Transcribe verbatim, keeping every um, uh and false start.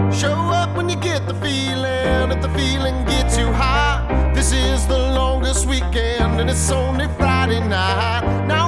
Show up when you get the feeling, if the feeling gets you high. This is the longest weekend and it's only Friday night. Now